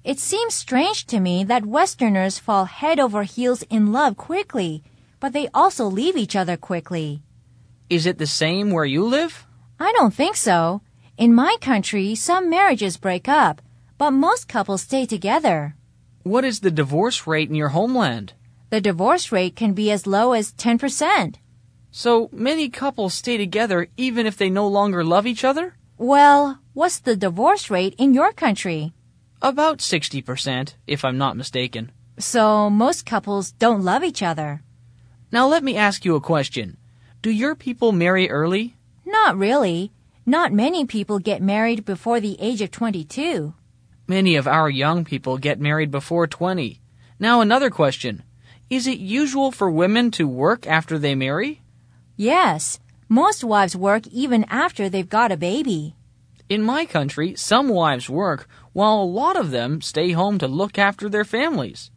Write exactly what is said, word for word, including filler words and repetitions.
It seems strange to me that Westerners fall head over heels in love quickly, but they also leave each other quickly. Is it the same where you live? I don't think so. In my country, some marriages break up, but most couples stay together. What is the divorce rate in your homeland? The divorce rate can be as low as ten percent. So many couples stay together even if they no longer love each other? Well, what's the divorce rate in your country? About sixty percent, if I'm not mistaken. So most couples don't love each other. Now let me ask you a question. Do your people marry early? Not really. Not many people get married before the age of twenty-two. Many of our young people get married before twenty. Now another question. Is it usual for women to work after they marry? Yes. Most wives work even after they've got a baby. In my country, some wives work while a lot of them stay home to look after their families.